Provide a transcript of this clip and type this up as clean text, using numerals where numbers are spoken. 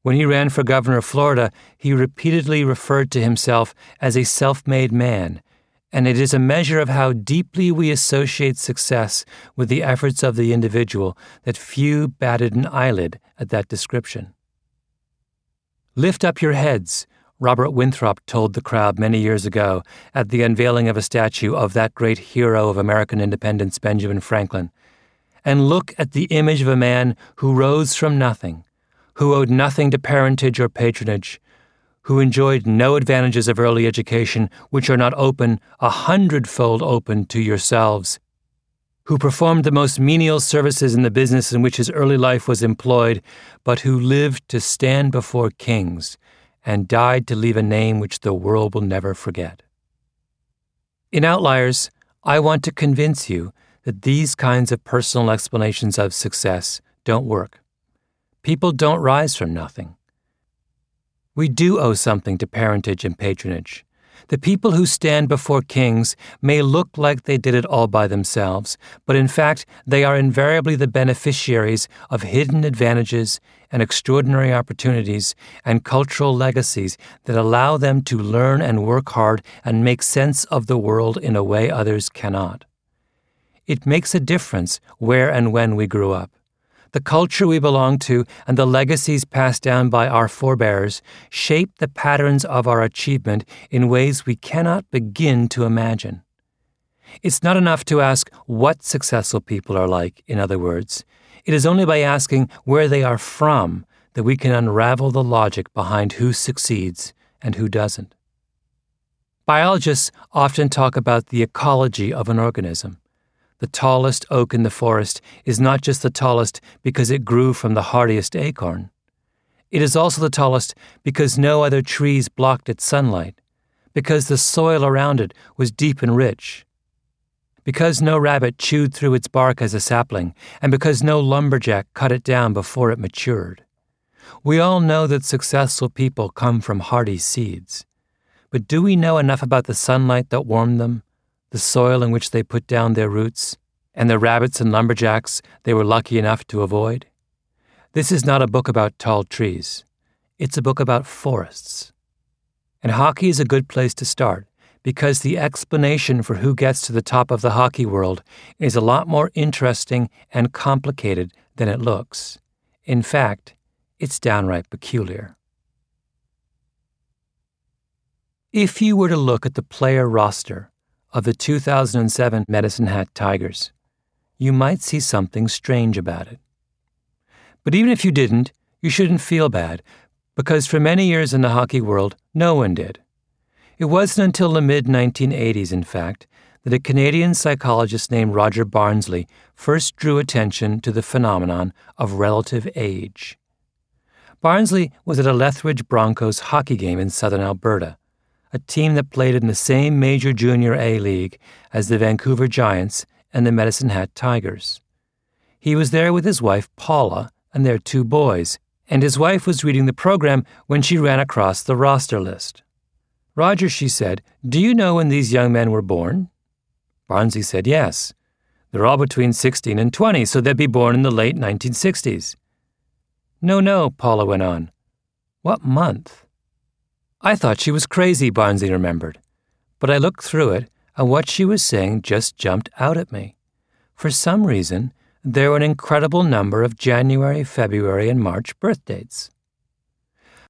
When he ran for governor of Florida, he repeatedly referred to himself as a self-made man, and it is a measure of how deeply we associate success with the efforts of the individual that few batted an eyelid at that description. "Lift up your heads," Robert Winthrop told the crowd many years ago at the unveiling of a statue of that great hero of American independence, Benjamin Franklin, "and look at the image of a man who rose from nothing, who owed nothing to parentage or patronage, who enjoyed no advantages of early education which are not open 100-fold open to yourselves, who performed the most menial services in the business in which his early life was employed, but who lived to stand before kings and died to leave a name which the world will never forget." In Outliers, I want to convince you that these kinds of personal explanations of success don't work. People don't rise from nothing. We do owe something to parentage and patronage. The people who stand before kings may look like they did it all by themselves, but in fact they are invariably the beneficiaries of hidden advantages and extraordinary opportunities and cultural legacies that allow them to learn and work hard and make sense of the world in a way others cannot. It makes a difference where and when we grew up. The culture we belong to and the legacies passed down by our forebears shape the patterns of our achievement in ways we cannot begin to imagine. It's not enough to ask what successful people are like, in other words. It is only by asking where they are from that we can unravel the logic behind who succeeds and who doesn't. Biologists often talk about the ecology of an organism. The tallest oak in the forest is not just the tallest because it grew from the hardiest acorn. It is also the tallest because no other trees blocked its sunlight, because the soil around it was deep and rich, because no rabbit chewed through its bark as a sapling, and because no lumberjack cut it down before it matured. We all know that successful people come from hardy seeds. But do we know enough about the sunlight that warmed them, the soil in which they put down their roots, and the rabbits and lumberjacks they were lucky enough to avoid? This is not a book about tall trees. It's a book about forests. And hockey is a good place to start, because the explanation for who gets to the top of the hockey world is a lot more interesting and complicated than it looks. In fact, it's downright peculiar. If you were to look at the player roster of the 2007 Medicine Hat Tigers, you might see something strange about it. But even if you didn't, you shouldn't feel bad, because for many years in the hockey world, no one did. It wasn't until the mid-1980s, in fact, that a Canadian psychologist named Roger Barnsley first drew attention to the phenomenon of relative age. Barnsley was at a Lethbridge Broncos hockey game in southern Alberta, a team that played in the same major junior A league as the Vancouver Giants and the Medicine Hat Tigers. He was there with his wife, Paula, and their 2 boys, and his wife was reading the program when she ran across the roster list. "Roger," she said, "do you know when these young men were born?" Barnsley said yes. "They're all between 16 and 20, so they'd be born in the late 1960s. No, Paula went on. "What month?" I thought she was crazy, Barnsley remembered. But I looked through it, and what she was saying just jumped out at me. For some reason, there were an incredible number of January, February, and March birth dates.